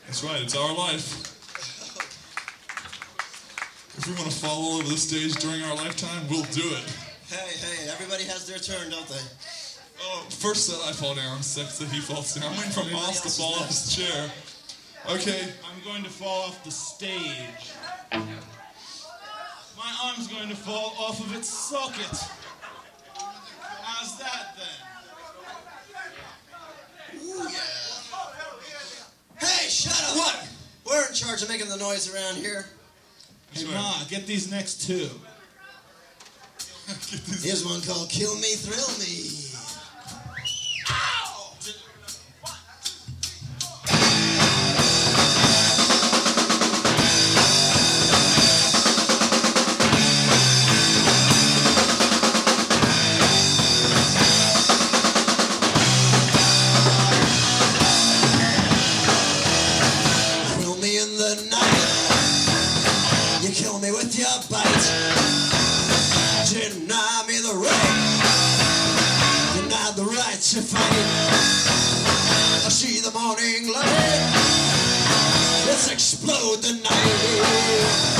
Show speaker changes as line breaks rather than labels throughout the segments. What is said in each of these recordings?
That's right, it's our life. If we want to fall all over the stage during our lifetime, we'll do it.
Hey, everybody has their turn, don't they?
Oh, first set I fall down, second set he falls down. I'm waiting for Miles to fall off his chair. Okay.
I'm going to fall off the stage. My arm's going to fall off of its socket. How's that then?
Ooh, yeah. Hey, shut up! What? We're in charge of making the noise around here.
Hey, Ma, get these next two.
Here's one called Kill Me, Thrill Me. Ow! Thrill me in the night. You kill me with your bite. Deny me the right, deny the right to fight. I see the morning light, let's explode the night.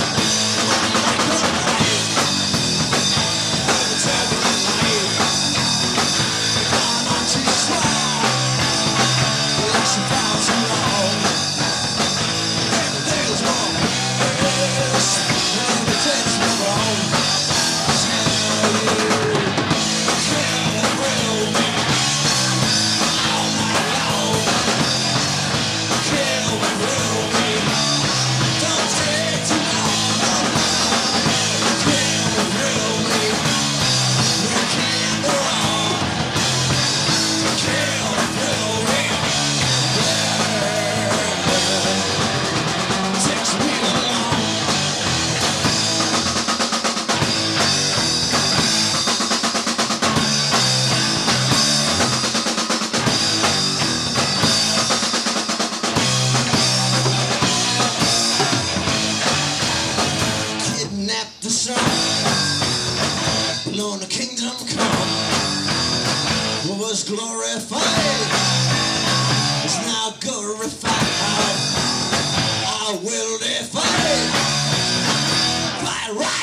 Alone the kingdom come, who was glorified is now glorified. I will defy by right.